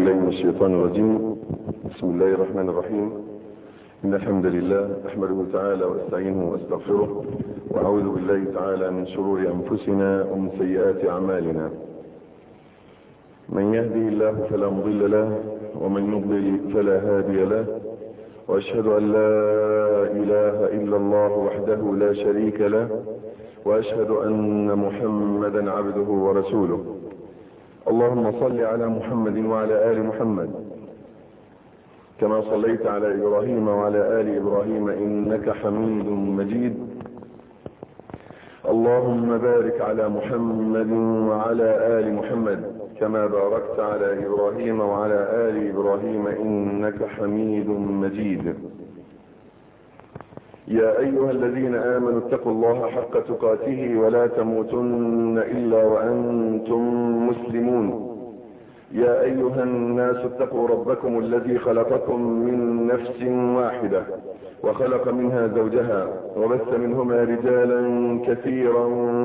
بالله من الشيطان الرجيم. بسم الله الرحمن الرحيم. إن الحمد لله أحمده تعالى وأستعينه وأستغفره، وأعوذ بالله تعالى من شرور أنفسنا ومن سيئات أعمالنا. من يهدي الله فلا مضل له، ومن يضلل فلا هادي له، وأشهد أن لا إله إلا الله وحده لا شريك له، وأشهد أن محمدا عبده ورسوله. اللهم صل على محمد وعلى آل محمد كما صليت على إبراهيم وعلى آل إبراهيم إنك حميد مجيد. اللهم بارك على محمد وعلى آل محمد كما باركت على إبراهيم وعلى آل إبراهيم إنك حميد مجيد. يا أيها الذين آمنوا اتقوا الله حق تقاته ولا تموتن إلا وأنتم مسلمون. يا أيها الناس اتقوا ربكم الذي خلقكم من نفس واحدة وخلق منها زوجها وبث منهما رجالا كثيرا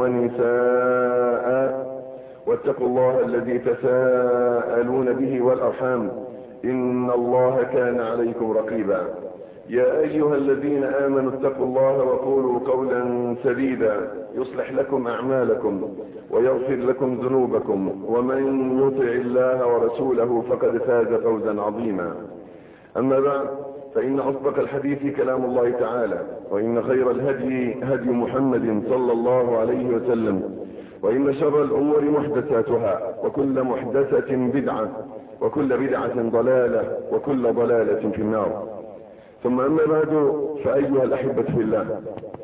ونساء، واتقوا الله الذي تساءلون به والأرحام إن الله كان عليكم رقيبا. يا أيها الذين آمنوا اتقوا الله وقولوا قولا سديدا يصلح لكم أعمالكم ويغفر لكم ذنوبكم، ومن يطع الله ورسوله فقد فاز فوزا عظيما. أما بعد، فإن أصدق الحديث كلام الله تعالى، وإن خير الهدي هدي محمد صلى الله عليه وسلم، وإن شر الأمور محدثاتها، وكل محدثة بدعة، وكل بدعة ضلالة، وكل ضلالة في النار. ثم أما بعد، فأيها الأحبة في الله،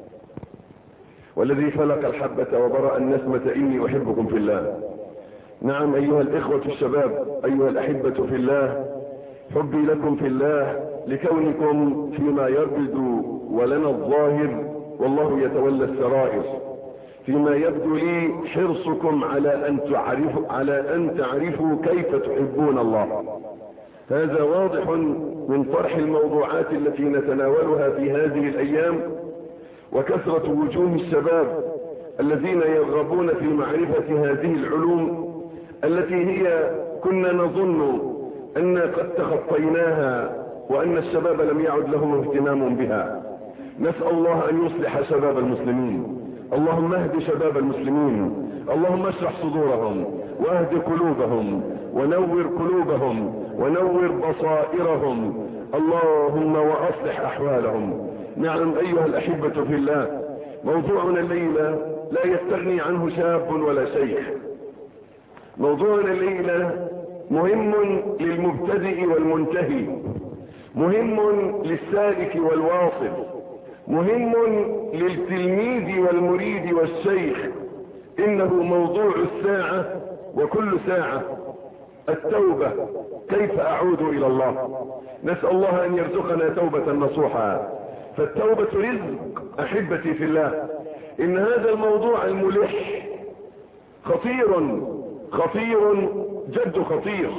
والذي خلق الحبة وبرأ النسمة إني أحبكم في الله. نعم أيها الإخوة الشباب، أيها الأحبة في الله، حبي لكم في الله لكونكم فيما يبدو ولنا الظاهر والله يتولى السرائر. فيما يبدو لي حرصكم على أن تعرفوا كيف تحبون الله. هذا واضح من طرح الموضوعات التي نتناولها في هذه الأيام، وكثرة وجوه الشباب الذين يرغبون في معرفة هذه العلوم التي هي كنا نظن أن قد تخطيناها، وأن الشباب لم يعد له اهتمام بها. نسأل الله أن يصلح شباب المسلمين. اللهم اهد شباب المسلمين، اللهم اشرح صدورهم واهد قلوبهم ونور قلوبهم ونور بصائرهم، اللهم واصلح احوالهم. نعم ايها الاحبة في الله، موضوعنا الليلة لا يستغني عنه شاب ولا شيخ. موضوعنا الليلة مهم للمبتدئ والمنتهي، مهم للسالك والواصل، مهم للتلميذ والمريد والشيخ. إنه موضوع الساعة وكل ساعة: التوبة، كيف أعود إلى الله. نسأل الله أن يرزقنا توبة نصوحا، فالتوبة رزق أحبتي في الله. إن هذا الموضوع الملح خطير خطير جد خطير.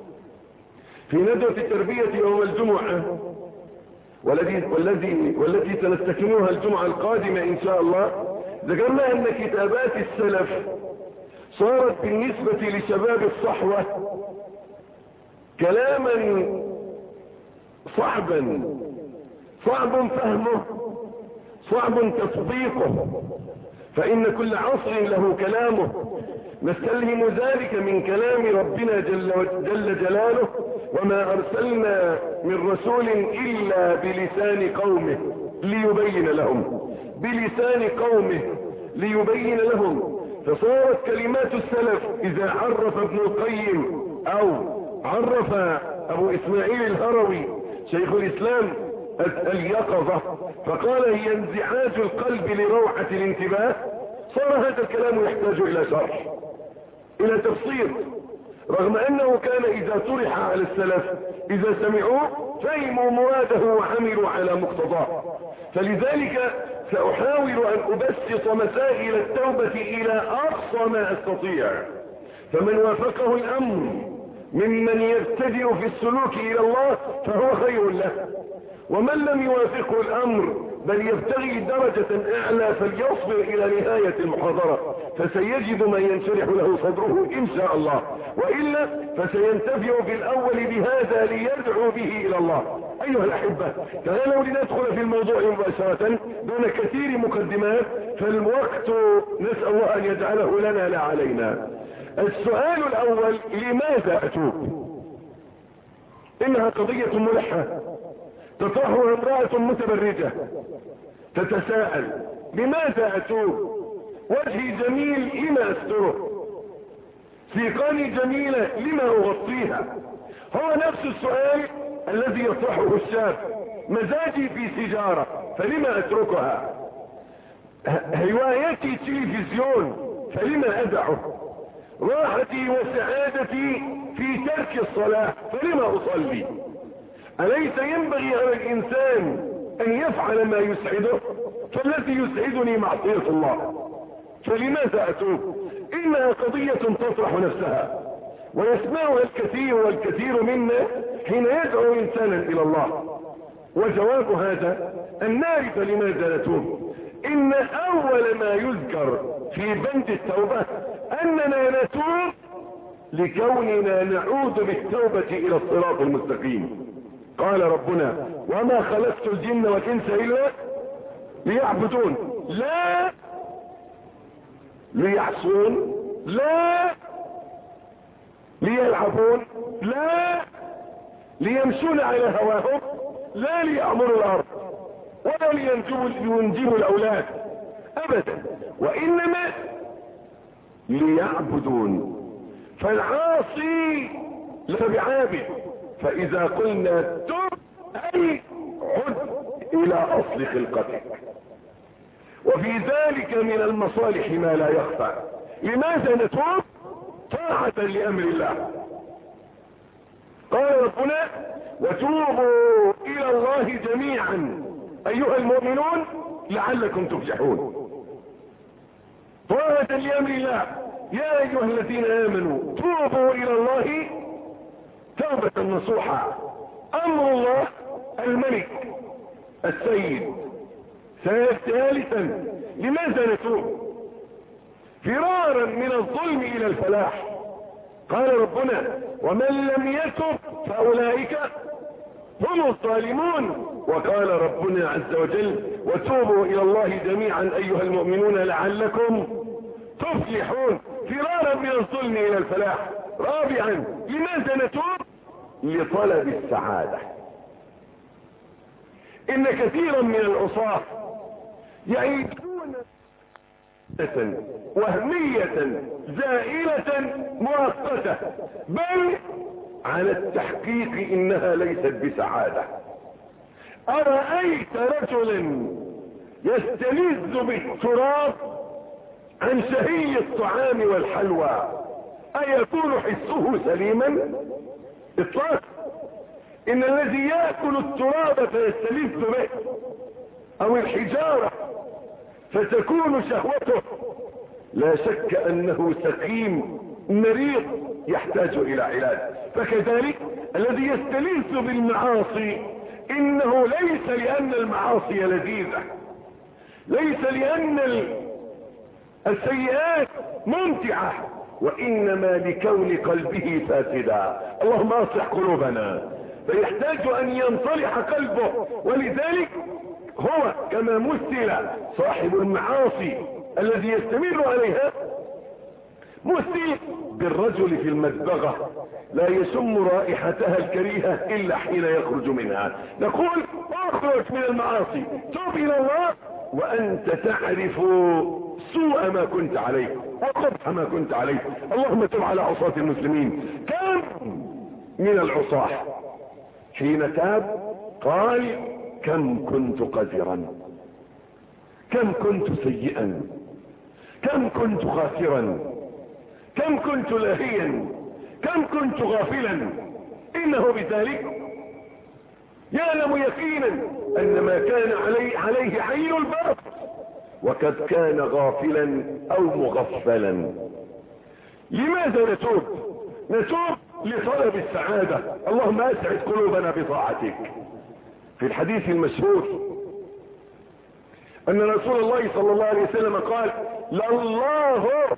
في ندوة التربية يوم الجمعة والتي سنستكملها الجمعة القادمة إن شاء الله، ذكرنا أن كتابات السلف صارت بالنسبة لشباب الصحوة كلاما صعبا، صعب فهمه، صعب تطبيقه، فإن كل عصر له كلامه. نستلهم ذلك من كلام ربنا جل جلاله: وما أرسلنا من رسول إلا بلسان قومه ليبين لهم، بلسان قومه ليبين لهم. فصارت كلمات السلف إذا عرف ابن القيم أو عرف أبو إسماعيل الهروي شيخ الإسلام اليقظة فقال هي انزعاج القلب لروعة الانتباه، صار هذا الكلام يحتاج إلى شرح، إلى تفسير، رغم أنه كان إذا طرح على السلف إذا سمعوه فهموا مراده وعملوا على مقتضاه. فلذلك سأحاول أن أبسط مسائل التوبة إلى أقصى ما أستطيع، فمن وافقه الأمر ممن يبتدئ في السلوك الى الله فهو خير له، ومن لم يوافقه الامر بل يبتغي درجة اعلى فليصبر الى نهاية المحاضرة، فسيجد من ينشرح له صدره ان شاء الله، وإلا فسينتفع في الاول بهذا ليدعو به الى الله. ايها الاحبة، تعالوا لندخل في الموضوع مباشرة دون كثير مقدمات، فالوقت نسأل الله ان يجعله لنا لا علينا. السؤال الاول: لماذا اتوب؟ انها قضية ملحة تطرحها امرأة متبرجة تتساءل: لماذا اتوب؟ وجهي جميل لما استره؟ سيقاني جميلة لما اغطيها؟ هو نفس السؤال الذي يطرحه الشاب: مزاجي في سيجارة فلما اتركها؟ هوايتي تلفزيون فلما ادعه؟ راحتي وسعادتي في ترك الصلاة فلما اصلي؟ أليس ينبغي على الإنسان أن يفعل ما يسعده؟ فالذي يسعدني معصية الله، فلماذا أتوب؟ إنها قضية تطرح نفسها ويسمعها الكثير والكثير منا حين يدعو إنسانا إلى الله. وجواب هذا أن نعرف لماذا نتوب. إن أول ما يذكر في بند التوبة أننا نتوب لكوننا نعود بالتوبة إلى الصراط المستقيم. قال ربنا: وما خلقت الجن والإنس إلا ليعبدون، لا ليعصون، لا ليلعبون، لا ليمشون على هواهم، لا ليأمروا الأرض ولا لينجبوا الأولاد أبدا، وإنما ليعبدون. فالعاصي لا بعابد، فإذا قلنا تب أي عد إلى أصل خلقتك، وفي ذلك من المصالح ما لا يخفى. لماذا نتوب؟ طاعة لأمر الله. قال ربنا: وتوبوا إلى الله جميعا أيها المؤمنون لعلكم تفلحون. طاعة لأمر الله. يا أيها الذين آمنوا توبوا إلى الله توبة نصوحا. أمر الله الملك السيد. ثالثا: لماذا نتوب؟ فرارا من الظلم إلى الفلاح. قال ربنا: ومن لم يتب فأولئك هم الظالمون. وقال ربنا عز وجل: وتوبوا إلى الله جميعا أيها المؤمنون لعلكم تفلحون. فرارا من الظلم إلى الفلاح. رابعا: لماذا نتوب؟ لطلب السعادة. إن كثيرا من العصاة يعيشون وهمية زائلة مؤقتة، بل على التحقيق إنها ليست بسعادة. أرأيت رجلا يستلذ بالتراب عن شهي الطعام والحلوى أيكون حسه سليما؟ اطلاق. إن الذي يأكل التراب فيستلذ به أو الحجارة فتكون شهوته لا شك أنه سقيم مريض يحتاج إلى علاج. فكذلك الذي يستلذ بالمعاصي إنه ليس لأن المعاصي لذيذة، ليس لأن السيئات ممتعة، وإنما لكون قلبه فاسدا. اللهم اصلح قلوبنا. فيحتاج أن ينصلح قلبه، ولذلك هو كما مثل صاحب المعاصي الذي يستمر عليها مثل بالرجل في المدبغة لا يشم رائحتها الكريهة إلا حين يخرج منها. نقول: اخرج من المعاصي، توب إلى الله وأنت تعرف سوء ما كنت عليه وقبح ما كنت عليه. اللهم تب على عصاة المسلمين. كم من العصاة حين تاب قال: كم كنت قذرا، كم كنت سيئا، كم كنت خاسرا، كم كنت لاهيا، كم كنت غافلا. إنه بذلك يعلم يقينا أن ما كان عليه عين البرد، وقد كان غافلا أو مغفلا. لماذا نتوب؟ نتوب لطلب السعادة. اللهم اسعد قلوبنا بطاعتك. في الحديث المشهور ان رسول الله صلى الله عليه وسلم قال: لله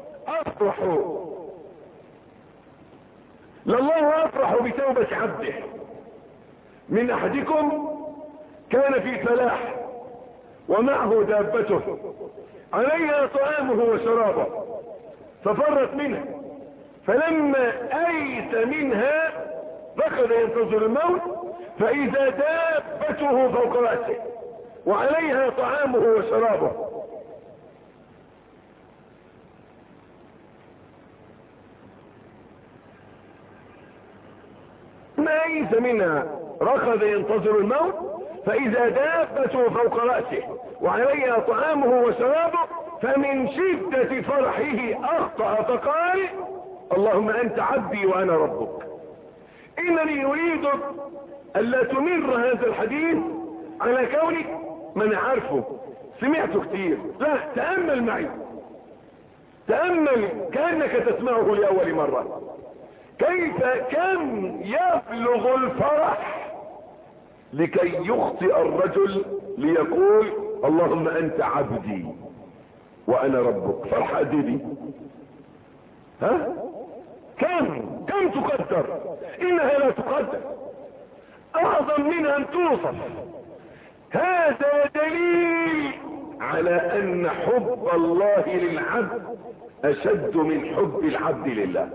افرح بتوبة عبده من احدكم كان في فلاح ومعه دابته عليها طعامه وشرابه ففرت منه، فلما ايس منها ركض ينتظر الموت فاذا دابته فوق رأسه وعليها طعامه وشرابه. ما ايس منها ركض ينتظر الموت فاذا دابته فوق رأسه وعليها طعامه وشرابه، فمن شدة فرحه اخطأ فقال: اللهم انت عبدي وانا ربك. انني اريد الا تمر هذا الحديث على كونك من عارفه سمعته كتير، لا، تأمل معي، تأمل كأنك تسمعه لأول مرة. كم يبلغ الفرح لكي يخطئ الرجل ليقول: اللهم انت عبدي وانا ربك. فرحة دي ها؟ كم تقدر؟ انها لا تقدر، اعظم من ان توصف. هذا دليل على ان حب الله للعبد اشد من حب العبد لله.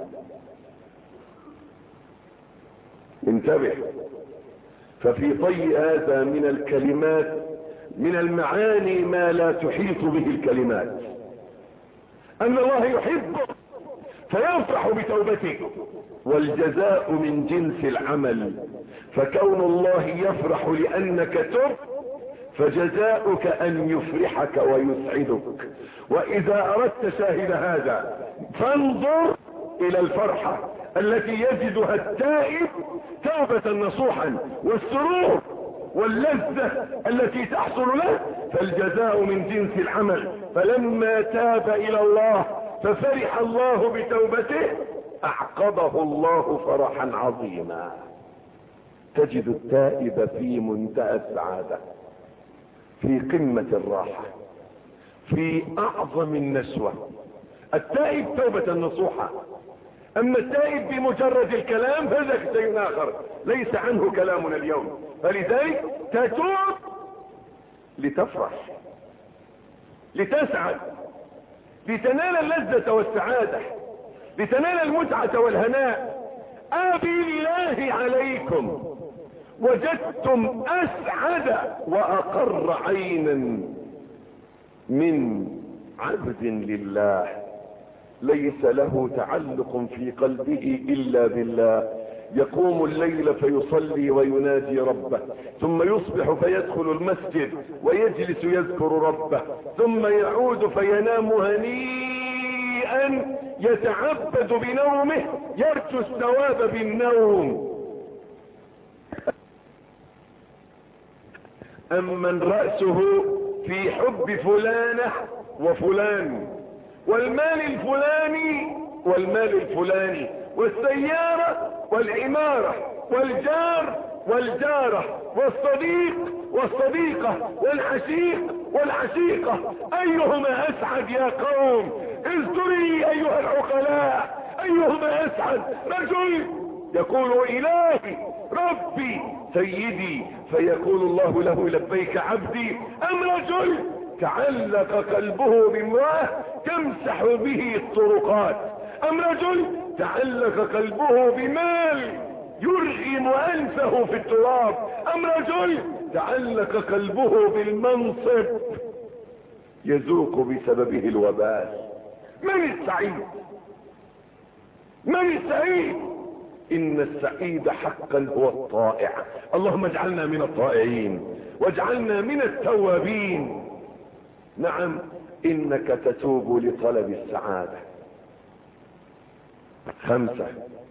انتبه، ففي طي هذا من الكلمات من المعاني ما لا تحيط به الكلمات، ان الله يحبه فيفرح بتوبته، والجزاء من جنس العمل، فكون الله يفرح لانك تب فجزاؤك ان يفرحك ويسعدك. واذا اردت شاهد هذا فانظر الى الفرحة التي يجدها التائب توبة نصوحا، والسرور واللذة التي تحصل له، فالجزاء من جنس العمل. فلما تاب الى الله ففرح الله بتوبته اعقبه الله فرحا عظيما. تجد التائب في منتهى السعادة، في قمة الراحة، في اعظم النشوة. التائب توبة نصوحة، اما التائب بمجرد الكلام فذاك شيء اخر ليس عنه كلامنا اليوم. فلذلك تتوب لتفرح، لتسعد، لتنال اللذة والسعادة، لتنال المتعة والهناء. بالله عليكم وجدتم اسعد واقر عينا من عبد لله ليس له تعلق في قلبه الا بالله، يقوم الليل فيصلي ويناجي ربه، ثم يصبح فيدخل المسجد ويجلس يذكر ربه، ثم يعود فينام هنيئا يتعبد بنومه يرجو الثواب بالنوم. أمن رأسه في حب فلانة وفلان والمال الفلاني والمال الفلاني والسيارة والعمارة والجار والجارة والصديق والصديقة والعشيق والعشيقة، أيهما أسعد يا قوم؟ اذكري أيها العقلاء، أيهما أسعد؟ رجل يقول إلهي ربي سيدي فيقول الله له لبيك عبدي، أم رجل تعلق قلبه بامرأة تمسح به الطرقات، أم رجل تعلق قلبه بمال يرغم أنفه في التراب، أم رجل تعلق قلبه بالمنصب يذوق بسببه الوبال. من السعيد؟ من السعيد؟ إن السعيد حقا هو الطائع. اللهم اجعلنا من الطائعين واجعلنا من التوابين. نعم، إنك تتوب لطلب السعادة. 5،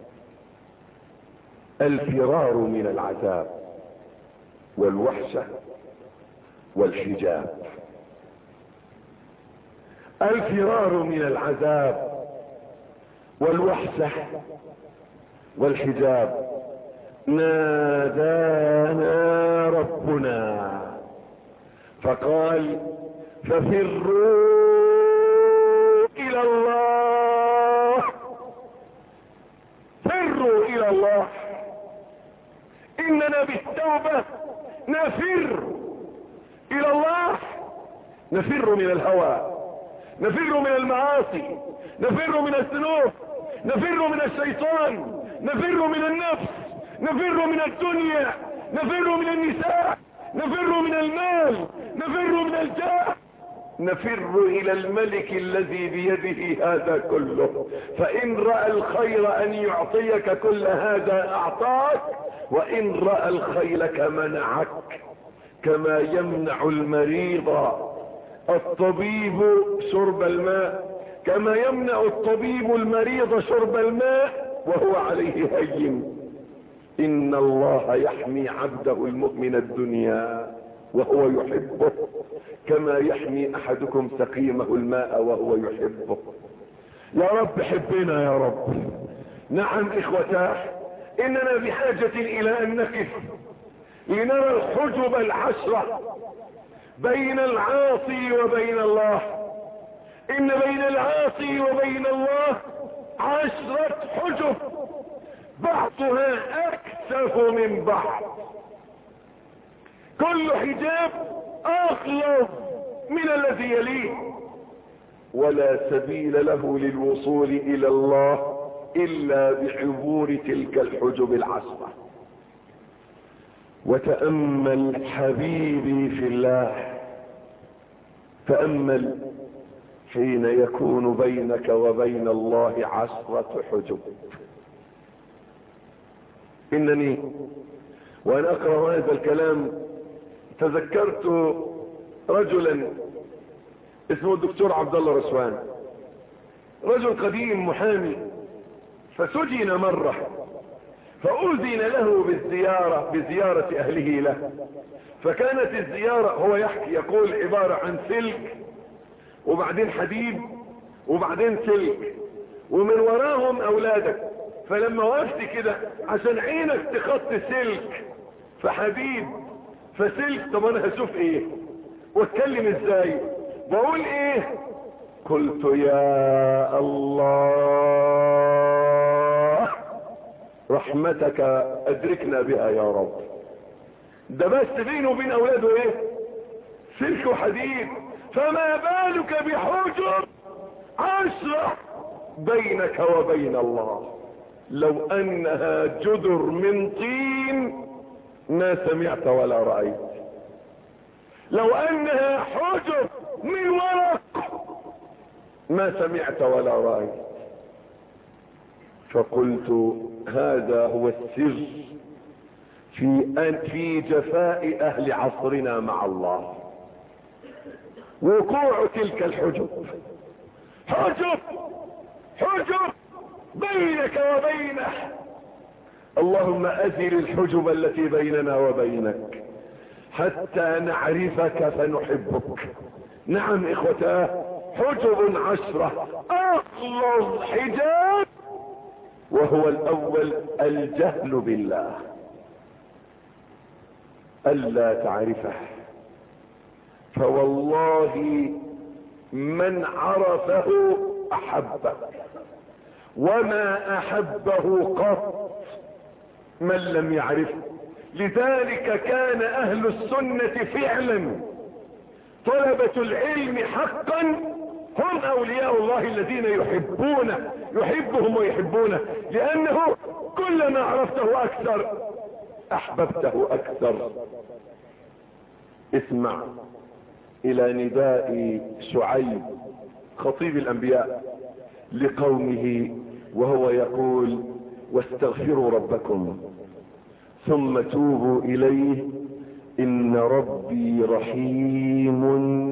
الفرار من العذاب والوحشة والحجاب. الفرار من العذاب والوحشة والحجاب. نادانا ربنا فقال ففروا الى الله، فروا الى الله. اننا بالتوبة نفر الى الله، نفر من الهوى، نفر من المعاصي، نفر من الذنوب، نفر من الشيطان، نفر من النفس، نفر من الدنيا، نفر من النساء، نفر من المال، نفر من الجاه، نفر الى الملك الذي بيده هذا كله. فان رأى الخير ان يعطيك كل هذا اعطاك، وان رأى الخيل منعك، كما يمنع المريض الطبيب شرب الماء، كما يمنع الطبيب المريض شرب الماء وهو عليه هين. ان الله يحمي عبده المؤمن الدنيا وهو يحبه، كما يحمي احدكم سقيمه الماء وهو يحبه. يا رب حبنا يا رب. نعم اخوتاه، اننا بحاجة الى ان نقف لنرى الحجب العشرة بين العاصي وبين الله. ان بين العاصي وبين الله 10 حجب، بعضها اكثف من بعض، كل حجاب اغلظ من الذي يليه، ولا سبيل له للوصول الى الله الا بعبور تلك الحجب العشرة. وتأمل حبيبي في الله، تأمل حين يكون بينك وبين الله 10 حجب. انني وانا اقرأ هذا الكلام تذكرت رجلا اسمه الدكتور عبد الله رسوان، رجل قديم محامي، فسجن مرة فأذن له بزيارة اهله له. فكانت الزيارة، هو يحكي يقول، عبارة عن سلك وبعدين حديد وبعدين سلك ومن وراهم اولادك. فلما وقفت كده عشان عينك تخط سلك فحديد فسلك، طب انا هشوف ايه واتكلم ازاي واقول ايه؟ قلت يا الله رحمتك ادركنا بها يا رب. ده بس بينه وبين اولاده ايه؟ سلك وحديد، فما بالك بحجر 10 بينك وبين الله. لو انها جدر من طين ما سمعت ولا رأيت، لو انها حجر من ورق ما سمعت ولا رأيت. فقلت هذا هو السر في جفاء اهل عصرنا مع الله، وقوع تلك الحجب. حجب بينك وبينه. اللهم ازل الحجب التي بيننا وبينك حتى نعرفك فنحبك. نعم اخوتاه، حجب 10 اغلظ حجاب، وهو الاول الجهل بالله، الا تعرفه. فوالله من عرفه احبه، وما احبه قط من لم يعرفه. لذلك كان اهل السنة فعلا طلبة العلم حقا هم اولياء الله الذين يحبهم ويحبونه، لانه كلما عرفته اكثر احببته اكثر. اسمع الى نداء شعيب خطيب الانبياء لقومه وهو يقول واستغفروا ربكم ثم توبوا اليه ان ربي رحيم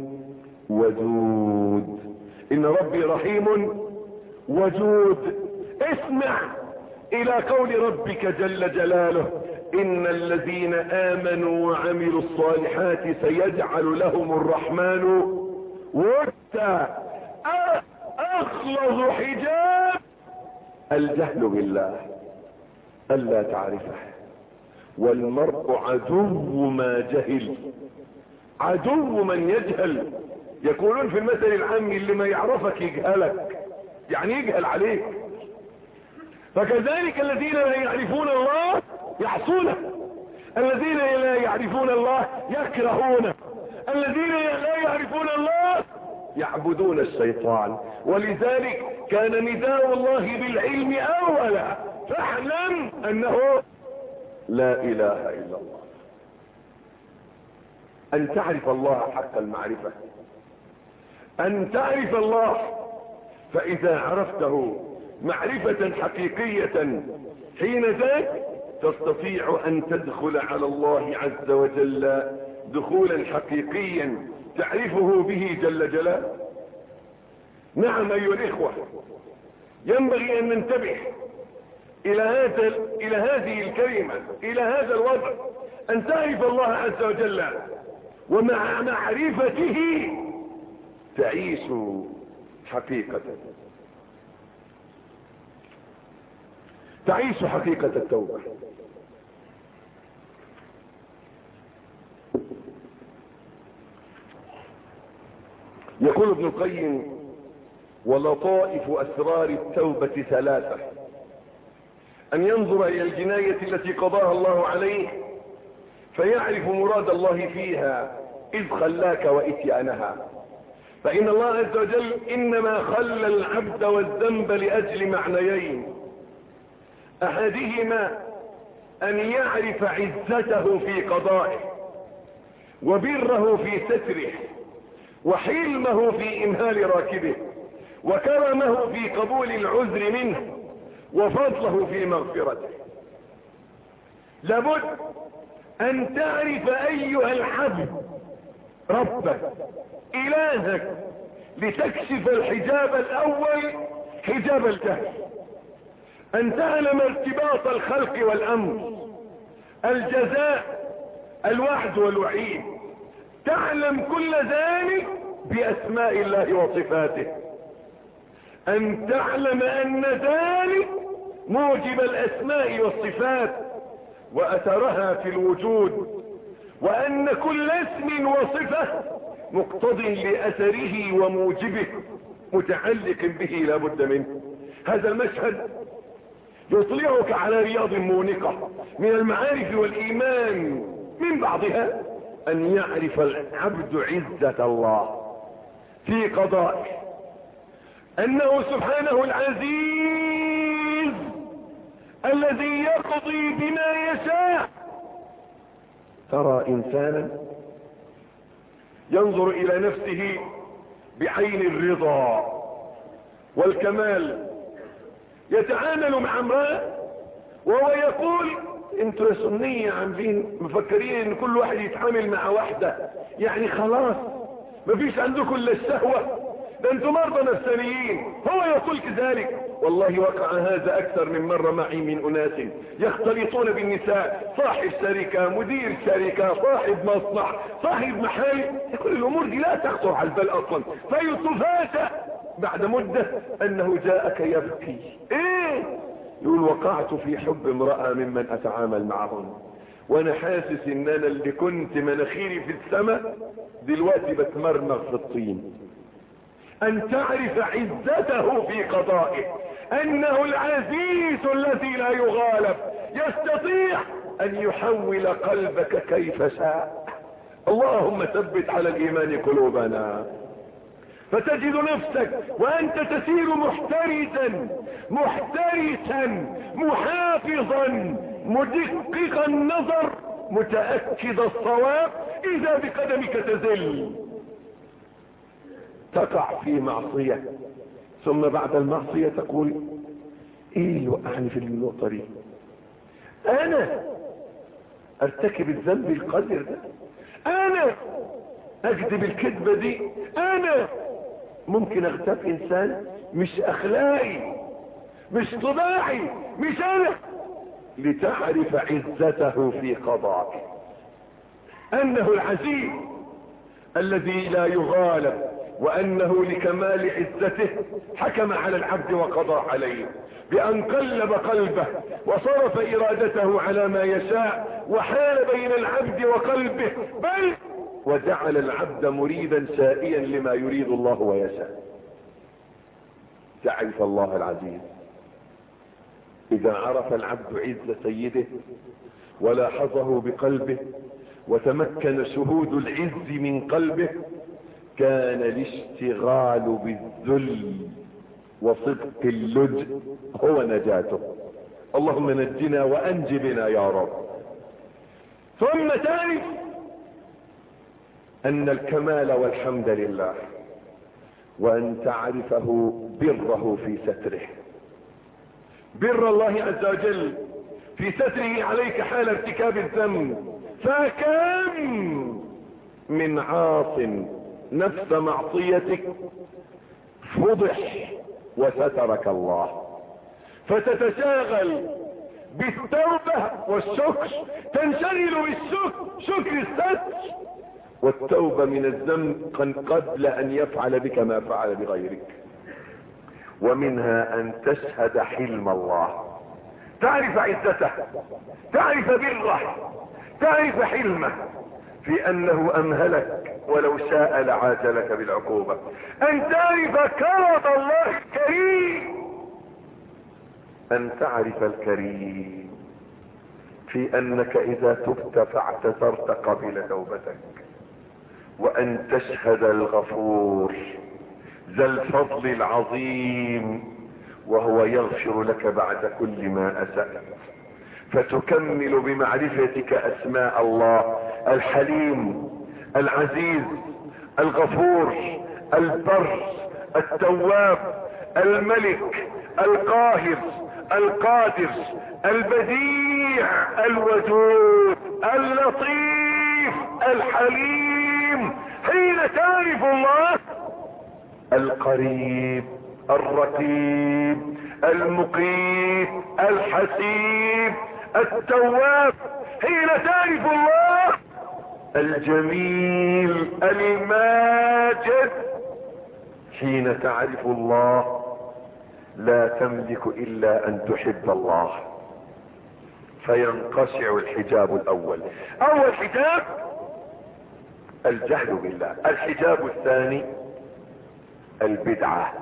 ودود. ان ربي رحيم ودود. اسمع الى قول ربك جل جلاله ان الذين امنوا وعملوا الصالحات سيجعل لهم الرحمن ودا. اغلظ حجاب الجهل بالله ألا تعرفه، والمرء عدو ما جهل، عدو من يجهل. يقولون في المثل العامي اللي ما يعرفك يجهلك، يعني يجهل عليك. فكذلك الذين لا يعرفون الله يعصونه، الذين لا يعرفون الله يكرهونه، الذين لا يعرفون الله يعبدون الشيطان. ولذلك كان نداء الله بالعلم اولا، فاعلم انه لا اله الا الله. ان تعرف الله حق المعرفة، ان تعرف الله، فاذا عرفته معرفة حقيقية حين ذاك تستطيع ان تدخل على الله عز وجل دخولا حقيقيا تعرفه به جل جلاله. نعم ايها الاخوة، ينبغي ان ننتبه الى هذه الكلمة، الى هذا الوضع، ان تعرف الله عز وجل، ومع معرفته تعيش حقيقة، تعيش حقيقة التوبة. يقول ابن القيم: ولطائف أسرار التوبة ثلاثة: أن ينظر إلى الجناية التي قضاها الله عليه فيعرف مراد الله فيها إذ خلاك وإتيانها، فإن الله عز وجل إنما خلى العبد والذنب لأجل معنيين: أحدهما أن يعرف عزته في قضائه، وبره في ستره، وحلمه في إمهال راكبه، وكرمه في قبول العذر منه، وفضله في مغفرته. لابد أن تعرف أيها العبد ربك إلهك لتكشف الحجاب الأول، حجاب الجهل، أن تعلم ارتباط الخلق والأمر، الجزاء، الوعد والوعيد، تعلم كل ذلك بأسماء الله وصفاته، أن تعلم أن ذلك موجب الأسماء والصفات وأثرها في الوجود، وأن كل اسم وصفة مقتض لأثره وموجبه متعلق به لا بد منه. هذا المشهد يطلعك على رياض مونقة من المعارف والإيمان، من بعضها أن يعرف العبد عزة الله في قضائه، أنه سبحانه العزيز الذي يقضي بما يشاء. ترى إنسانا ينظر إلى نفسه بعين الرضا والكمال، يتعامل مع امرأة وهو يقول: انتوا يا سنية عاملين مفكرين ان كل واحد يتعامل مع واحدة يعني خلاص مفيش عندكم الا الشهوة، ده انتوا مرضى نفسانيين. هو يقول كذلك. والله وقع هذا اكثر من مرة معي من اناس يختلطون بالنساء، صاحب شركة، مدير شركة، صاحب مصنع، صاحب محل، يقول الامور دي لا تخطر على البال اصلا، فيتفاجأ بعد مدة انه جاءك يبكي. ايه؟ يقول: وقعت في حب امرأة ممن اتعامل معهم، وانا حاسس ان انا اللي كنت مناخيري في السماء دلوقتي بتمرمغ في الطين. ان تعرف عزته في قضائه، انه العزيز الذي لا يغالب، يستطيع ان يحول قلبك كيف شاء. اللهم ثبت على الايمان قلوبنا. فتجد نفسك وانت تسير محترسا محافظا مدقق النظر متأكد الصواب، اذا بقدمك تزل، تقع في معصية، ثم بعد المعصية تقول: ايه اللي وقعني في النقطة دي؟ انا ارتكب الذنب القذر ده، انا اكذب الكذبة دي، انا ممكن اغتاب انسان مش اخلاقي، مش طباعي، مش انا. لتعرف عزته في قضائه، انه العزيز الذي لا يغالب، وأنه لكمال عزته حكم على العبد وقضى عليه بأن قلب قلبه وصرف إرادته على ما يشاء وحال بين العبد وقلبه، بل وجعل العبد مريدا سائيا لما يريد الله ويشاء. تعرف الله العزيز إذا عرف العبد عز سيده ولاحظه بقلبه وتمكن شهود العز من قلبه، كان الاشتغال بالذل وصدق اللجء هو نجاته. اللهم نجنا وانج بنا يا رب. ثم تعرف ان الكمال والحمد لله، وان تعرفه بره في ستره، بر الله عز وجل في ستره عليك حال ارتكاب الذنب. فكم من عاص نفس معصيتك فضح وسترك الله، فتتشاغل بالتوبة والشكر، تنشغل بالشكر، شكر الستر، والتوبة من الذنب قبل ان يفعل بك ما فعل بغيرك. ومنها ان تشهد حلم الله، تعرف عزته، تعرف بره، تعرف حلمه في انه امهلك ولو شاء لعاجلك بالعقوبة. ان تعرف كرم الله الكريم، ان تعرف الكريم في انك اذا تبت فاعتذرت قبل توبتك، وان تشهد الغفور ذا الفضل العظيم وهو يغفر لك بعد كل ما اسأت، فتكمل بمعرفتك اسماء الله: الحليم، العزيز، الغفور، البر، التواب، الملك، القاهر، القادر، البديع، الودود، اللطيف، الحليم. حين تعرف الله: القريب، الرقيب، المقيت، الحسيب، التواب. حين تعرف الله: الجميل، الماجد. حين تعرف الله لا تملك الا ان تحب الله، فينقشع الحجاب الاول. اول حجاب الجهل بالله، الحجاب الثاني البدعة،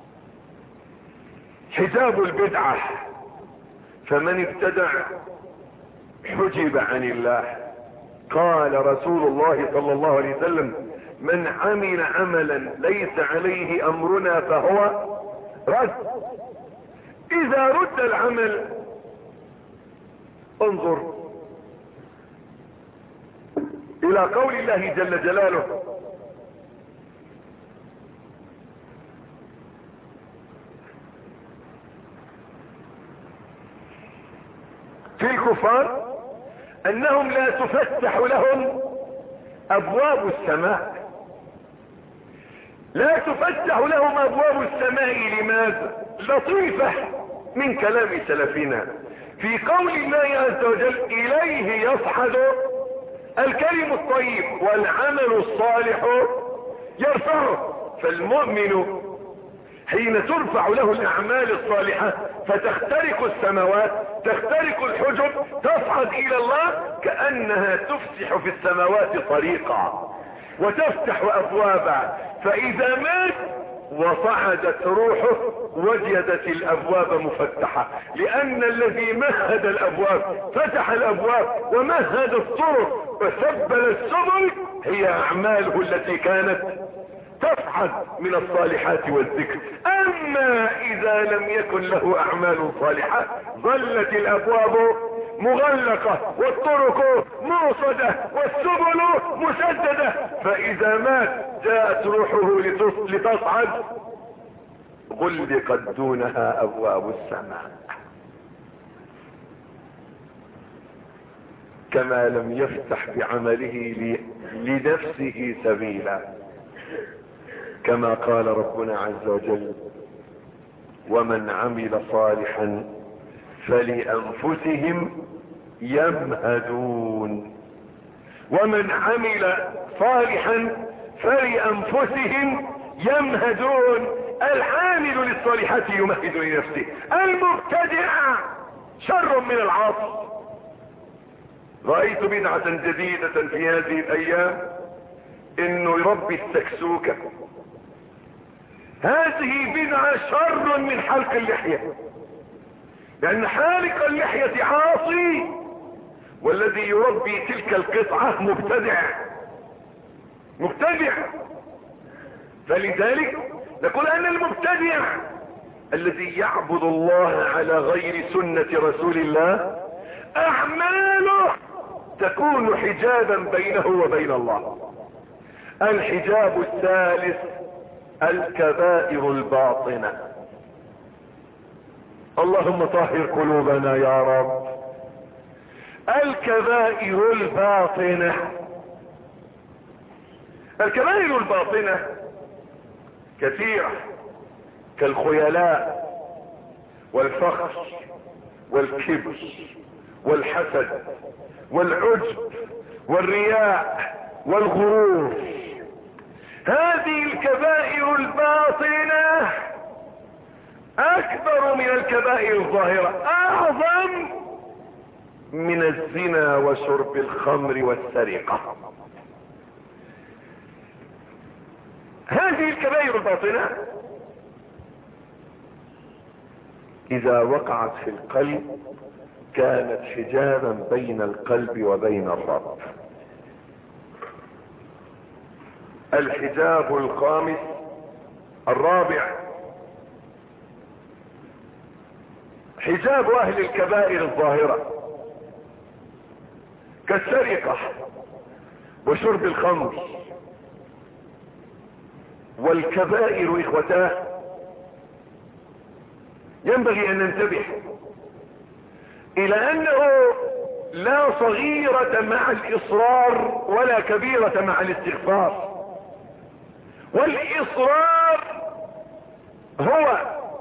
حجاب البدعة. فمن ابتدع حجب عن الله. قال رسول الله صلى الله عليه وسلم: من عمل عملا ليس عليه امرنا فهو رد. اذا رد العمل انظر الى قول الله جل جلاله: في الكفار انهم لا تفتح لهم ابواب السماء، لا تفتح لهم ابواب السماء. لماذا؟ لطيفة من كلام سلفنا في قول الله عز وجل: اليه يصعد الكلم الطيب والعمل الصالح يرفعه. فالمؤمن حين ترفع له الاعمال الصالحة فتخترق السماوات، تخترق الحجب، تصعد الى الله، كأنها تفسح في السماوات طريقا وتفتح ابوابا. فاذا مات وصعدت روحه وجدت الابواب مفتحة، لان الذي مهد الابواب فتح الابواب ومهد الطرق وسبل السبل هي اعماله التي كانت تصعد من الصالحات والذكر. اما اذا لم يكن له اعمال صالحة ظلت الابواب مغلقة والطرق موصدة والسبل مسددة. فاذا مات جاءت روحه لتصعد غلقت دونها ابواب السماء، كما لم يفتح بعمله لنفسه سبيلا، كما قال ربنا عز وجل: ومن عمل صالحا فلأنفسهم يمهدون. ومن عمل صالحا فلأنفسهم يمهدون، العامل للصالحات يمهد لنفسه، المبتدع شر من العاصي. رأيت بدعة جديدة في هذه الايام، انه يربي السكسوكة. هذه بدعة شر من حلق اللحية، لان حالق اللحية عاصي، والذي يربي تلك القطعة مبتدع. فلذلك نقول ان المبتدع الذي يعبد الله على غير سنة رسول الله اعماله تكون حجابا بينه وبين الله. الحجاب الثالث الكبائر الباطنة. اللهم طهر قلوبنا يا رب. الكبائر الباطنة. الكبائر الباطنة كثيرة، كالخيلاء والفخر والكبر والحسد والعجب والرياء والغرور. هذه الكبائر الباطنة اكبر من الكبائر الظاهرة، اعظم من الزنا وشرب الخمر والسرقة. هذه الكبائر الباطنة اذا وقعت في القلب كانت حجابا بين القلب وبين الرب. الحجاب الخامس الرابع حجاب اهل الكبائر الظاهرة كالسرقة وشرب الخمر. والكبائر اخوتاه ينبغي ان ننتبه الى انه لا صغيرة مع الاصرار ولا كبيرة مع الاستغفار. والاصرار هو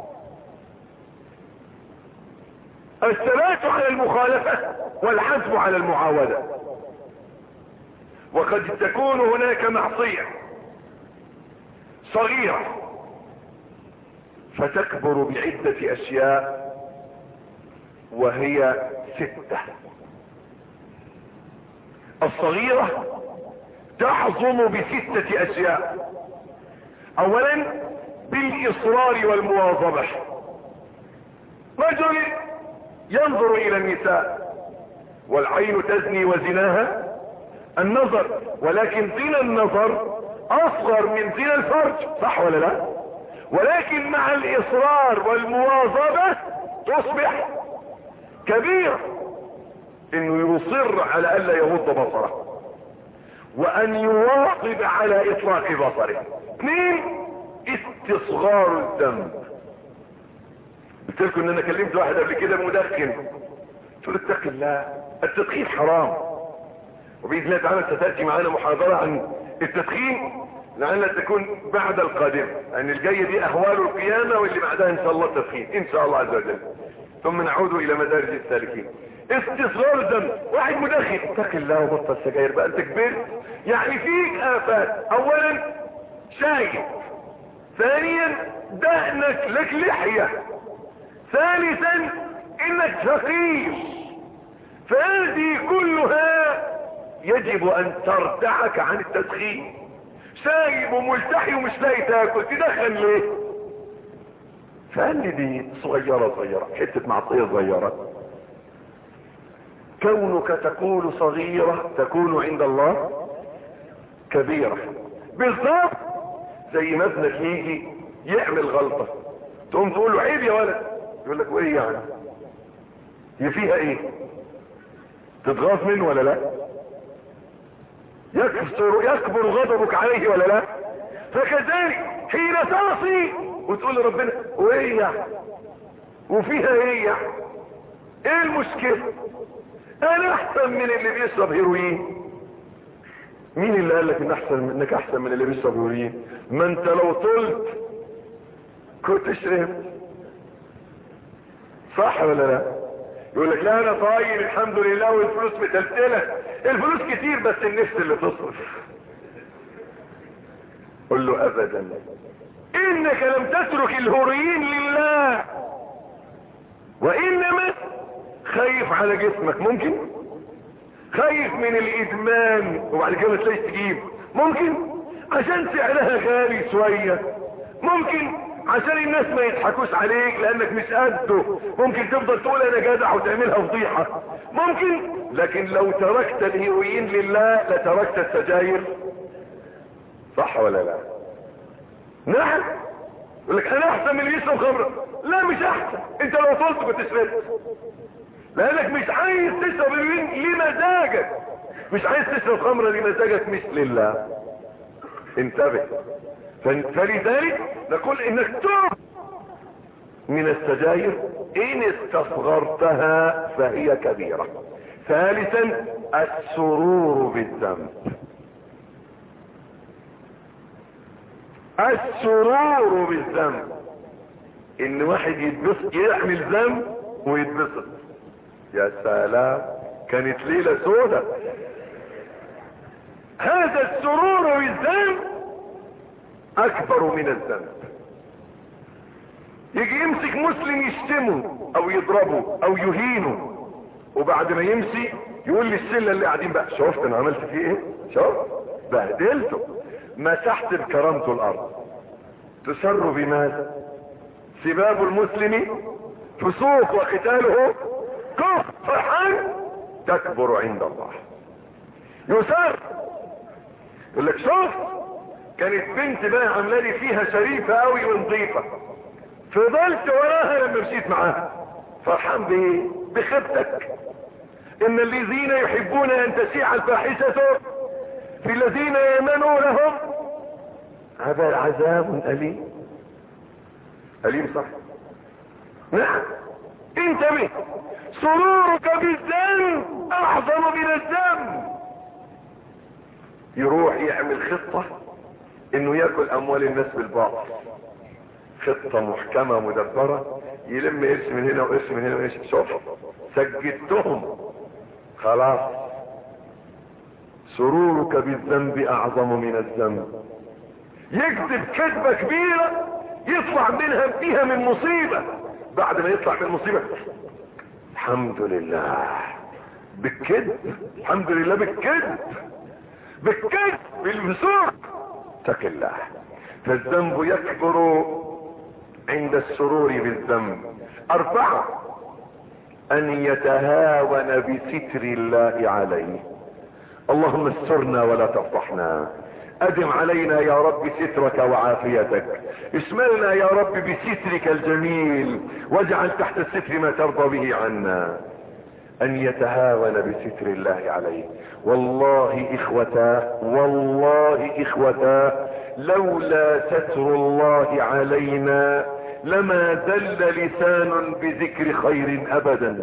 الثبات على المخالفة والعزم على المعاودة. وقد تكون هناك معصية صغيرة فتكبر بعدة اشياء، وهي 6. الصغيرة تحظم ب6 اشياء. اولا بالاصرار والمواظبة. رجل ينظر الى النساء، والعين تزني وزناها النظر، ولكن زنا النظر اصغر من زنا الفرج، صح ولا لا؟ ولكن مع الاصرار والمواظبة تصبح كبير، انه يصر على الا يغض بصره وان يواظب على اطلاق بصره. 2 استصغار الذنب. قلت لكم ان انا كلمت واحد قبل كده مدخن، قلت له اتق الله، التدخين حرام، وباذن الله تعالى ستاتي معانا محاضرة عن التدخين لعلها تكون بعد القادم، يعني الجاية دي اهوال القيامة، واللي بعدها ان شاء الله التدخين ان شاء الله عز وجل، ثم نعود الى مدارج السالكين. استصغار الذنب، واحد مدخن اتق الله وبطل سجاير بقى، انت كبرت، يعني فيك افات. اولا شايب، ثانيا دهنك لك لحية، ثالثا انك فقير. فهذه كلها يجب ان تردعك عن التدخين. شايب وملتحي ومش لاقي تاكل، تدخن ليه؟ فقال لي دي صغيرة حتة معصية صغيرة. كونك تقول صغيرة تكون عند الله كبيرة. بالضبط زي ما ابنك يجي يعمل غلطة تقوم تقول له عيب يا ولد، يقول لك وايه يعني؟ هي فيها ايه؟ تتغاظ منه ولا لا؟ يكبر غضبك عليه ولا لا؟ فكذلك حين تعصي وتقول لربنا وايه يعني؟ وفيها ايه يعني؟ ايه المشكلة؟ انا احسن من اللي بيشرب هيروين. مين اللي قال لك انك احسن من اللي بيشرب هيروين؟ ما انت لو طلت كنت شربت، صح ولا لا؟ يقول لك لا انا طاير الحمد لله والفلوس متلتلة. الفلوس كتير بس النفس اللي تصرف. قل له ابدا، انك لم تترك الهوريين لله، وانما خايف على جسمك. ممكن خايف من الادمان وبعد كده ما تلاقيش تجيب، ممكن عشان سعرها غالي شوية، ممكن عشان الناس ما يضحكوش عليك لانك مش قده، ممكن تفضل تقول انا جدع وتعملها فضيحة، ممكن. لكن لو تركت الهيروين لله لتركت السجاير، صح ولا لا؟ نعم. يقول لك انا احسن من اللي يشرب خمره. لا مش احسن، انت لو طلت كنت شربت، لانك مش عايز تشرب الهيروين لمزاجك، مش عايز تشرب خمره لمزاجك مش لله. انتبه. فلذلك نقول انك ترك من السجاير ان استصغرتها فهي كبيرة. ثالثا السرور بالذنب. السرور بالذنب ان واحد يتبسط، يعمل ذنب ويتبسط. يا سلام، كانت ليلة سودة. هذا السرور بالذنب اكبر من الذنب. يجي يمسك مسلم يشتمه او يضربه او يهينه، وبعد ما يمشي يقول للشله اللي قاعدين بقى شفت انا عملت فيه ايه؟ شوف بهدلته، مسحت بكرامته الارض. تسر بماذا؟ سباب المسلم فسوق وقتاله كفر. فرحان تكبر عند الله. يسر. يقول لك شوف كانت بنت بقى عامله لي فيها شريفه قوي ونظيفه، فضلت وراها لما مشيت معاها. فرحان بايه؟ بخيبتك. ان الذين يحبون ان تشيع الفاحشه في الذين يامنوا لهم عذاب اليم. اليم صح. نعم. انتبه، سرورك بالذنب اعظم من الذنب. يروح يعمل خطة انه ياكل اموال الناس بالباطل، خطة محكمة مدبرة، يلم قرش من هنا وقرش من هنا وقرش. شوف سجدتهم خلاص. سرورك بالذنب اعظم من الذنب. يكذب كذبة كبيرة يطلع منها فيها من مصيبة، بعد ما يطلع من مصيبة الحمد لله بالكذب، الحمد لله بالكذب، بالكذب بالفسوق. اتق الله. فالذنب يكبر عند السرور بالذنب. 4 ان يتهاون بستر الله عليه. اللهم استرنا ولا تفضحنا. ادم علينا يا رب سترك وعافيتك. اشملنا يا رب بسترك الجميل، واجعل تحت الستر ما ترضى به عنا. ان يتهاون بستر الله عليه. والله اخوتا، والله اخوتا، لولا ستر الله علينا لما دل لسان بذكر خير ابدا.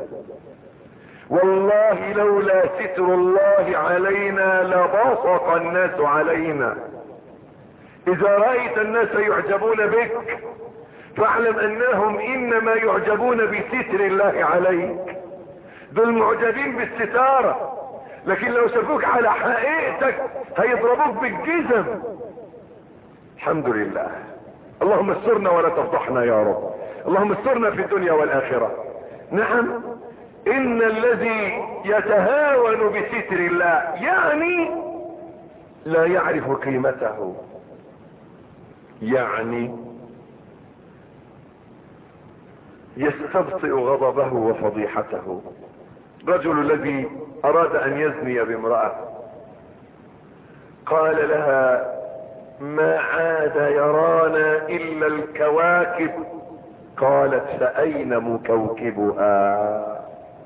والله لولا ستر الله علينا لبسط الناس علينا. اذا رأيت الناس يعجبون بك فاعلم انهم انما يعجبون بستر الله عليك. دول معجبين بالستارة، لكن لو شافوك على حقيقتك هيضربوك بالجزم. الحمد لله. اللهم استرنا ولا تفضحنا يا رب. اللهم استرنا في الدنيا والاخرة. نعم. ان الذي يتهاون بستر الله يعني لا يعرف قيمته، يعني يستبطئ غضبه وفضيحته. رجل الذي اراد ان يزني بامرأة قال لها ما عاد يرانا الا الكواكب. قالت فاين مكوكبها؟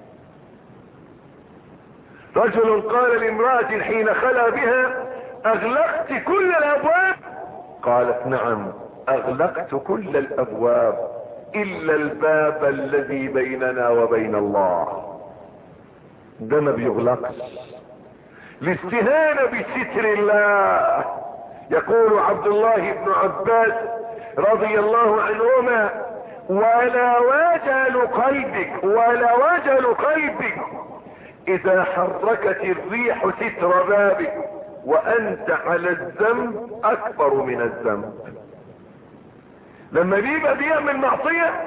رجل قال لامرأة حين خلا بها اغلقت كل الابواب؟ قالت نعم اغلقت كل الابواب الا الباب الذي بيننا وبين الله. ده ما بيغلقش. الاستهانة بستر الله. يقول عبد الله بن عباس رضي الله عنهما ولا وجل قلبك، ولا وجل قلبك اذا حركت الريح ستر بابك وانت على الذنب اكبر من الذنب. لما بيبقى بيعمل معصية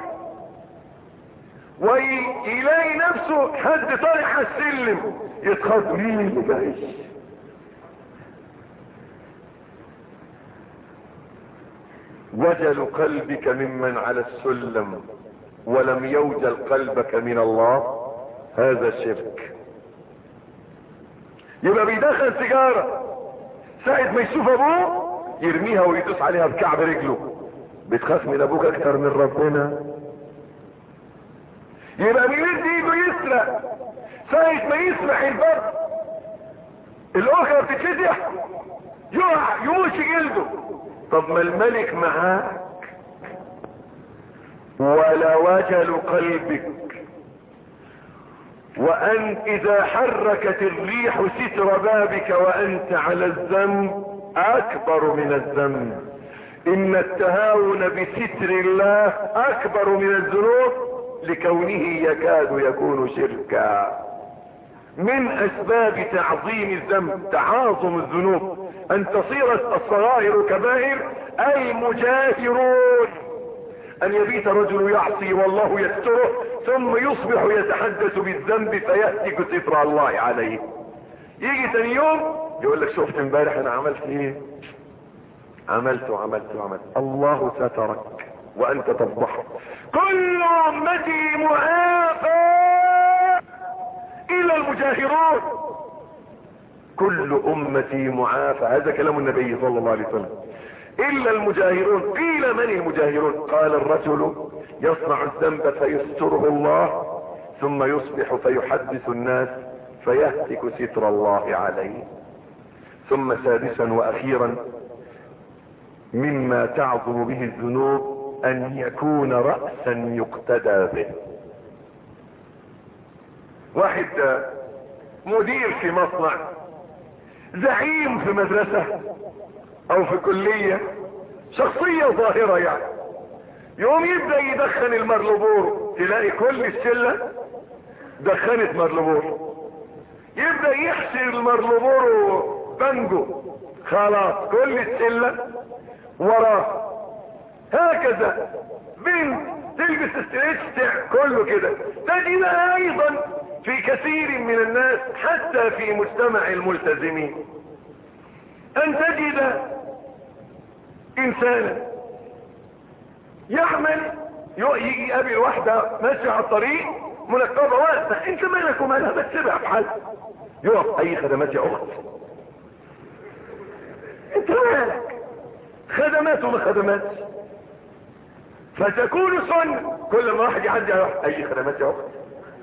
ويلاقي نفسه حد طالع السلم يتخض، مين اللي جاي؟ وجل قلبك ممن على السلم ولم يوجل قلبك من الله، هذا شرك. يبقى بيدخل سيجارة، ساعة ما يشوف ابوه يرميها ويدوس عليها بكعب رجله. بتخاف من ابوك اكتر من ربنا؟ يبقى بيمد ايده يسرق، ساعة ما يسمح الباب الاخرى بتتفتح يقع يموت جلده. طب ما الملك معاك ولا وجل قلبك. وان اذا حركت الريح ستر بابك وانت على الذنب اكبر من الذنب. ان التهاون بستر الله اكبر من الذنوب لكونه يكاد يكون شركا. من اسباب تعظيم الذنب تعاظم الذنوب ان تصير الصغائر كبائر. المجاهرون ان يبيت رجل يعصي والله يستره ثم يصبح يتحدث بالذنب فيهتك ستر الله عليه. يجي ثاني يوم يقول لك شفت امبارح انا عملت ايه؟ عملت. الله سترك وانت تفضحه. كل امتي معافى الا المجاهرون. كل امتي معافى، هذا كلام النبي صلى الله عليه وسلم، الا المجاهرون. قيل من المجاهرون؟ قال الرجل يصنع الذنب فيستره الله ثم يصبح فيحدث الناس فيهتك ستر الله عليه. ثم سادسا واخيرا مما تعظم به الذنوب ان يكون رأسا يقتدى به. واحد مدير في مصنع، زعيم في مدرسة او في كلية، شخصية ظاهرة يعني، يوم يبدأ يدخن المرلبور تلاقي كل الشلة دخنت مرلبور. يبدأ يحشي المرلبور بانجو، خلاص كل الشلة وراه. هكذا بنت تلبس ستريتش كله كده. تجدها ايضا في كثير من الناس حتى في مجتمع الملتزمين، ان تجد انسانا يعمل يجي يقابل واحدة ماشية على الطريق منقبة واسع، انت مالك ومالها بس سيبها في حالها. يقف اي خدمات يا اخت؟ انت مالك؟ خدمات وما خدمات. فتكون سنة كل ما واحد يعدي اي خدمات يا اخت.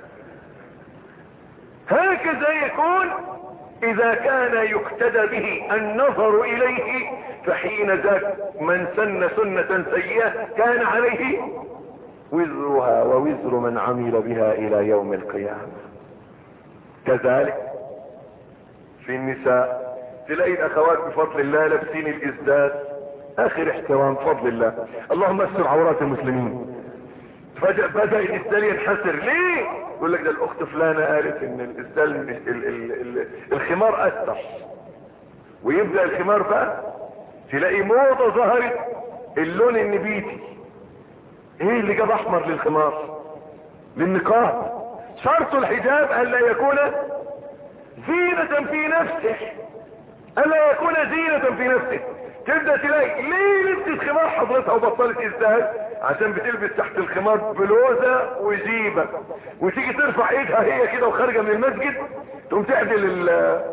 هكذا يكون اذا كان يقتدى به النظر اليه، فحين ذاك من سن سنة سيئة كان عليه وزرها ووزر من عمل بها الى يوم القيامة. كذلك في النساء تلاقي الاخوات بفضل الله لابسين الازداد اخر احترام بفضل الله، اللهم استر عورات المسلمين. فجأة بدأ الاسدال ينحسر. ليه؟ يقول لك ده الاخت فلانة قالت ان الاسدال الخمار اثر، ويبدأ الخمار بقى تلاقي موضة ظهرت اللون النبيتي. ايه اللي جاب احمر للخمار؟ للنقاب. شرط الحجاب الا يكون زينة في نفسه، الا يكون زينة في نفسه. تبدأ تلاقي ليه لبست خمار حضرتها وبطلت ازدهاد؟ عشان بتلبس تحت الخمار بلوزة وجيبة، وتيجي ترفع ايدها هي كده وخارجة من المسجد تقوم تعدل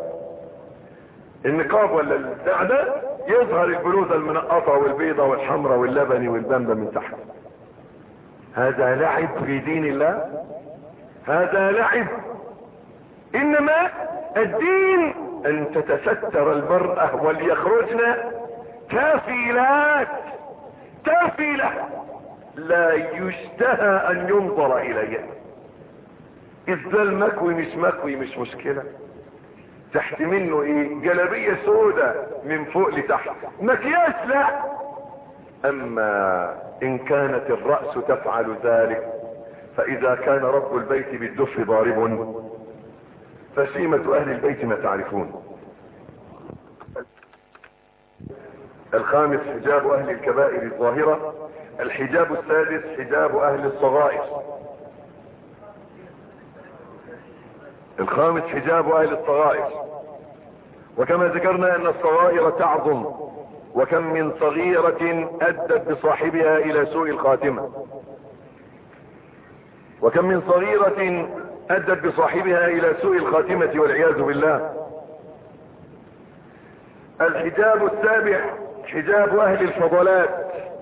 النقاب ولا البتاع ده، يظهر البلوزة المنقطة والبيضة والحمراء واللبني والبامبا من تحت. هذا لعب في دين الله، هذا لعب. انما الدين ان تتستر المرأة وليخرجن كافلات كافلة لا يشتهى ان ينظر اليها. اذا المكوي مش مكوي مش مشكلة، تحت منه ايه؟ جلابية سودة من فوق لتحت، مكياج لا. اما ان كانت الرأس تفعل ذلك، فاذا كان رب البيت بالدف ضارب فسيمة اهل البيت ما تعرفون. الخامس حجاب اهل الكبائر الظاهرة. الحجاب السادس حجاب اهل الصغائر. الخامس حجاب اهل الصغائر. وكما ذكرنا ان الصغائر تعظم، وكم من صغيرة ادت بصاحبها الى سوء الخاتمة، وكم من صغيرة ادت بصاحبها الى سوء الخاتمة والعياذ بالله. الحجاب السابع حجاب اهل الفضلات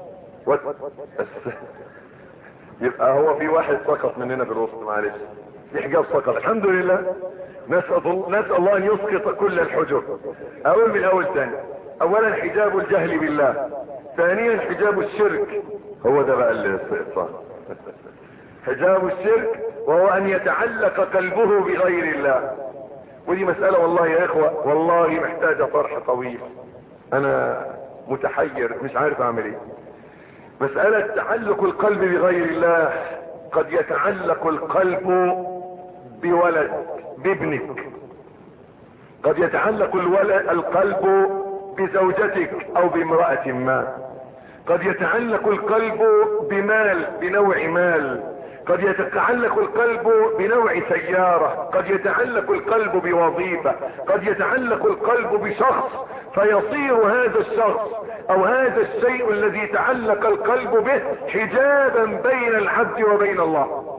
يبقى هو في واحد سقط مننا في الوسط، معلش، في حجاب سقط، الحمد لله. نسأل الله ان يسقط كل الحجب. اقول من اول ثاني. اولا حجاب الجهل بالله. ثانيا حجاب الشرك، هو ده بقى الصح. حجاب الشرك وهو ان يتعلق قلبه بغير الله. ودي مسألة والله يا اخوة، والله محتاجة طرح طويل، انا متحير مش عارف اعمل ايه. مسألة تعلق القلب بغير الله. قد يتعلق القلب بولد، بابنك، قد يتعلق القلب بزوجتك او بامرأة ما، قد يتعلق القلب بمال، بنوع مال، قد يتعلق القلب بنوع سيارة، قد يتعلق القلب بوظيفة، قد يتعلق القلب بشخص فيصير هذا الشخص او هذا الشيء الذي تعلق القلب به حجابا بين العبد وبين الله.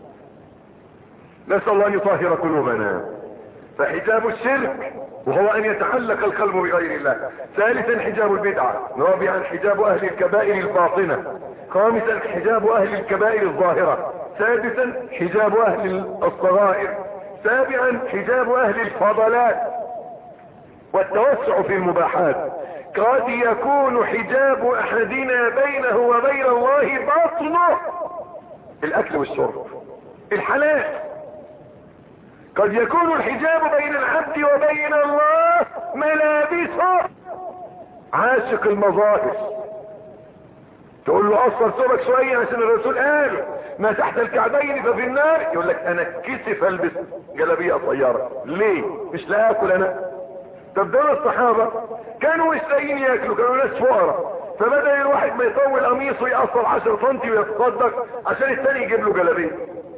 نسأل الله ان يطهر قلوبنا. فحجاب الشرك وهو ان يتعلق القلب بغير الله. ثالثا حجاب البدعة. رابعا حجاب اهل الكبائر الباطنة. خامسا حجاب اهل الكبائر الظاهرة. سادسا حجاب اهل الصغائر. سابعا حجاب اهل الفضلات والتوسع في المباحات. قد يكون حجاب احدنا بينه وبين الله باطنه، الاكل والشرب، الحلال. قد يكون الحجاب بين العبد وبين الله ملابسه، عاشق المظاهر. تقول له اصفر ثوبك شوية عشان الرسول قال ما تحت الكعبين ففي النار، يقول لك انا كسف البس جلابية قصيرة ليه؟ مش لا اكل انا. طب دول الصحابة كانوا مش لاقيين ياكلوا، كانوا ناس فقراء، فبدأ الواحد ما يطول قميصه ويقصر 10 سم ويتصدق عشان الثاني يجيب له جلابية.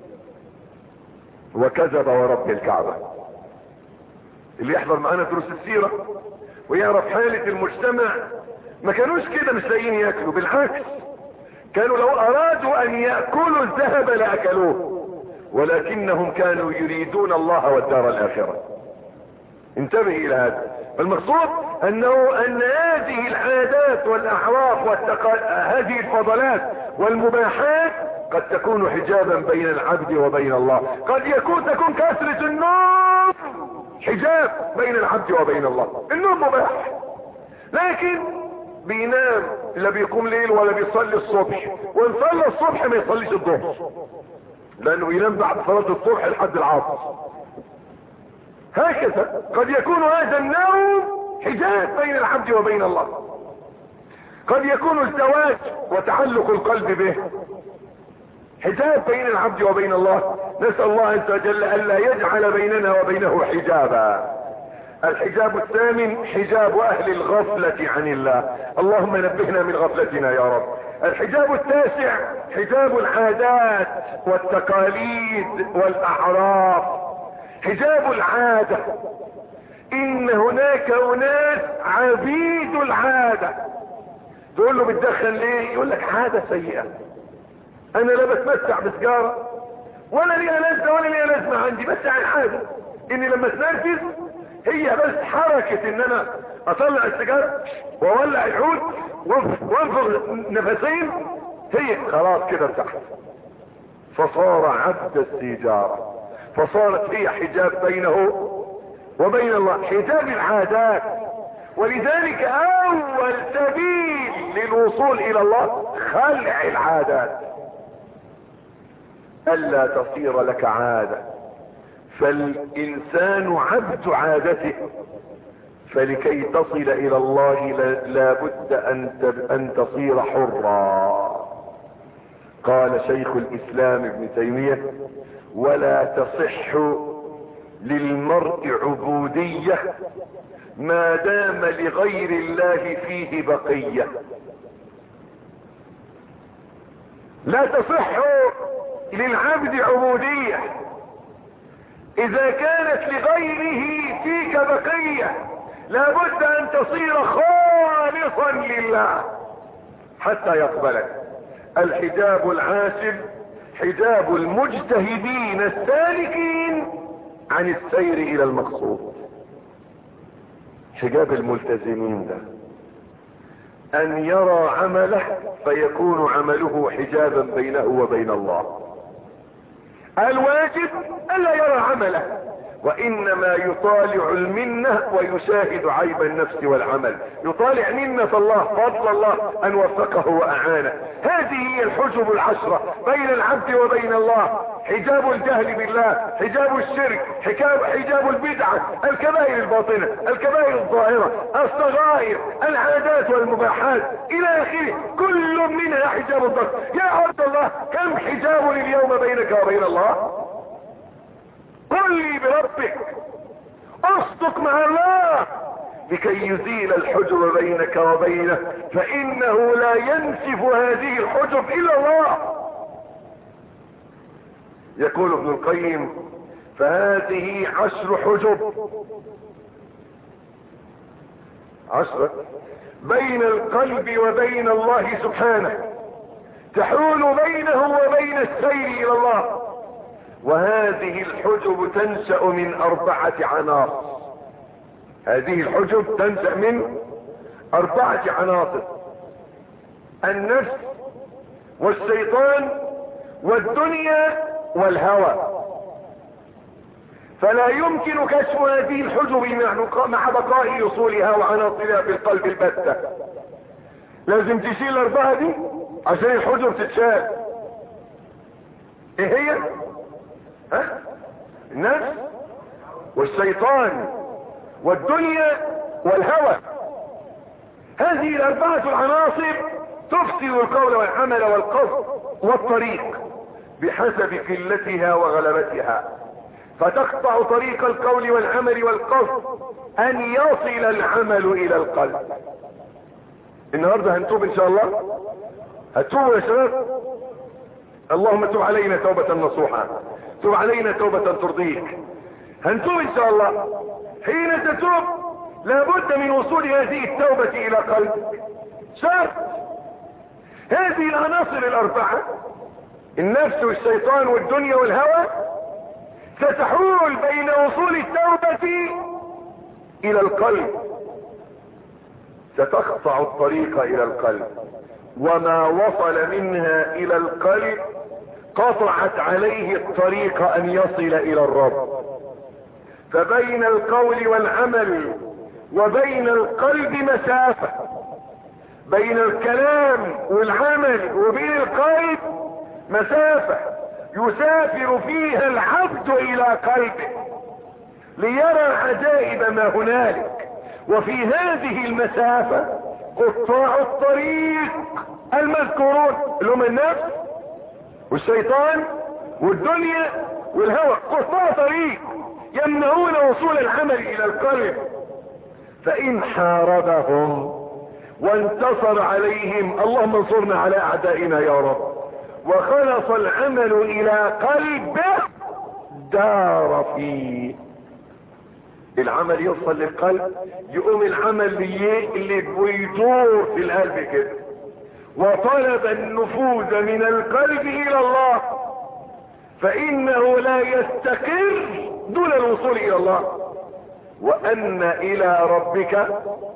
وكذب ورب الكعبة. اللي يحضر معانا دروس السيرة ويعرف حالة المجتمع، ما كانوش كده مش لاقيين ياكلوا، بالعكس كانوا لو ارادوا ان يأكلوا الذهب لاكلوه، ولكنهم كانوا يريدون الله والدار الاخرة. انتبه الى هذا. المقصود ان هذه العادات والاعراف هذه الفضلات والمباحات قد تكون حجابا بين العبد وبين الله. قد تكون كثرة النوم حجاب بين العبد وبين الله. النوم مباح، لكن بينام، لا بيقوم ليل ولا بيصلي الصبح، وان صلى الصبح ما يصليش الظهر لانه بينام بعد صلاة الصبح لحد العصر. هكذا قد يكون هذا النوم حجاب بين العبد وبين الله. قد يكون الزواج وتعلق القلب به حجاب بين العبد وبين الله. نسأل الله عز وجل ألا يجعل بيننا وبينه حجابا. الحجاب الثامن حجاب اهل الغفلة عن الله. اللهم نبهنا من غفلتنا يا رب. الحجاب التاسع حجاب العادات والتقاليد والاعراف. حجاب العادة. ان هناك اناس عبيد العادة. تقول له بتدخن ليه؟ يقول لك عادة سيئة، انا لا بتمتع بسجارة ولا ليها لازمة ولا ليها لازمة عندي، بس عن عادة اني لما اتنرفز هي بس حركة ان انا اطلع السيجارة واولع العود وانفخ نفسين، هي خلاص كده ارتحت، فصار عبد السيجارة، فصارت هي حجاب بينه وبين الله، حجاب العادات. ولذلك اول سبيل للوصول الى الله خلع العادات، الا تصير لك عادة، فالانسان عبد عادته، فلكي تصل الى الله لا بد ان تصير حرا. قال شيخ الاسلام ابن تيمية: ولا تصح للمرء عبودية ما دام لغير الله فيه بقية. لا تصح للعبد عبودية اذا كانت لغيره فيك بقية. لابد ان تصير خالصا لله حتى يقبلك. الحجاب العاشر حجاب المجتهدين السالكين عن السير الى المقصود. حجاب الملتزمين ده ان يرى عمله فيكون عمله حجابا بينه وبين الله. الواجب الا يرى عمله، وانما يطالع المنة ويشاهد عيب النفس والعمل. يطالع منة الله، فضل الله ان وفقه واعانه. هذه هي الحجب العشرة بين العبد وبين الله. حجاب الجهل بالله، حجاب الشرك، حجاب البدعة، الكبائر الباطنة، الكبائر الظاهرة، الصغائر، العادات والمباحات الى اخره، كل منها حجاب الضغط. يا عبد الله كم حجاب اليوم بينك وبين الله؟ قل لي بربك، اصدق مع الله لكي يزيل الحجب بينك وبينه، فانه لا ينسف هذه الحجب الا الله. يقول ابن القيم فهذه 10 حجب، 10 بين القلب وبين الله سبحانه، تحول بينه وبين السير الى الله. وهذه الحجب تنشأ من 4 عناصر. هذه الحجب تنشأ من 4 عناصر: النفس والشيطان والدنيا والهوى. فلا يمكن كشف هذه الحجب مع بقاء اصولها وعناصرها في القلب البتة. لازم تشيل 4 دي عشان الحجب تتشال. ايه هي؟ النفس والشيطان والدنيا والهوى. هذه 4 العناصر تفسد القول والعمل والقصد والطريق بحسب قلتها وغلبتها، فتقطع طريق القول والعمل والقصد ان يصل العمل الى القلب. النهارده هنتوب ان شاء الله. هتوبوا يا شباب؟ اللهم تب علينا توبة نصوحة، تب علينا توبة ترضيك. هنتوب ان شاء الله. حين تتوب لابد من وصول هذه التوبة الى قلبك. شرط. هذه العناصر 4، النفس والشيطان والدنيا والهوى، ستحول بين وصول التوبة الى القلب، ستقطع الطريق الى القلب، وما وصل منها الى القلب قطعت عليه الطريق ان يصل الى الرب. فبين القول والعمل وبين القلب مسافة، بين الكلام والعمل وبين القلب مسافة يسافر فيها العبد الى قلبه ليرى عجائب ما هنالك. وفي هذه المسافة قطاع الطريق المذكورون اللي هم النفس والشيطان والدنيا والهوى، قطاع طريق يمنعون وصول العمل الى القلب. فان حاربهم وانتصر عليهم، اللهم انصرنا على اعدائنا يا رب، وخلص العمل الى قلبه دار فيه. العمل يوصل للقلب، يقوم العمل يقلب ويدور في القلب كده. وطلب النفوذ من القلب الى الله، فانه لا يستقر دون الوصول الى الله. وان الى ربك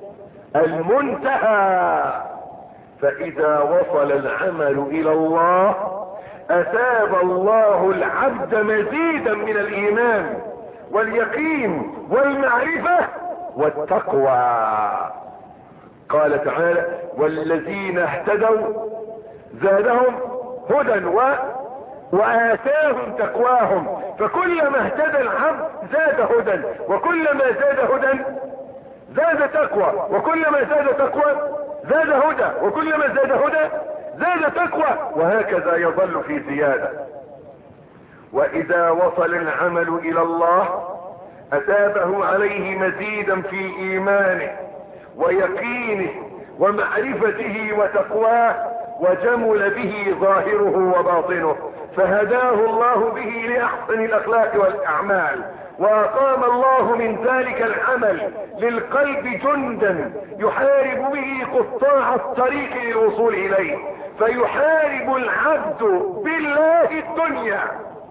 المنتهى. فاذا وصل العمل الى الله اثاب الله العبد مزيدا من الايمان واليقين والمعرفة والتقوى. قال تعالى والذين اهتدوا زادهم هدى وآتاهم تقواهم. فكلما اهتدى العبد زاد هدى، وكلما زاد هدى زاد تقوى، وكلما زاد تقوى زاد هدى، وكلما زاد هدى زاد تقوى، وهكذا يظل في زيادة. واذا وصل العمل الى الله أثابه عليه مزيدا في إيمانه ويقينه ومعرفته وتقواه، وجمل به ظاهره وباطنه، فهداه الله به لأحسن الأخلاق والأعمال، وأقام الله من ذلك العمل للقلب جندا يحارب به قطاع الطريق للوصول إليه، فيحارب العبد بالله الدنيا،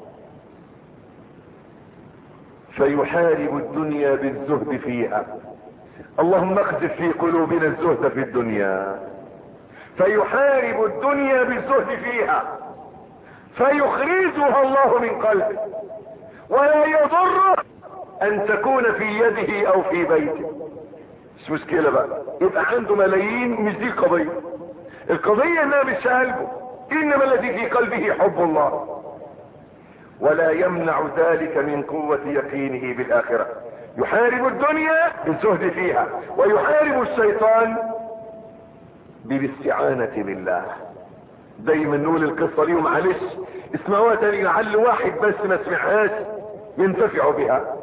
فيحارب الدنيا بالزهد فيها. اللهم اقذف في قلوبنا الزهد في الدنيا. فيحارب الدنيا بالزهد فيها فيخرجها الله من قلبه، ولا يضر ان تكون في يده او في بيته. مش مشكلة بقى، يبقى عنده ملايين، مش دي القضية. القضية انها مش قلبه، انما الذي في قلبه حب الله، ولا يمنع ذلك من قوة يقينه بالآخرة. يحارب الدنيا بالزهد فيها، ويحارب الشيطان بالاستعانة بالله. دايما نقول القصة ليهم، معلش اسمعوها تاني لعل واحد بس ما سمعهاش ينتفع بها.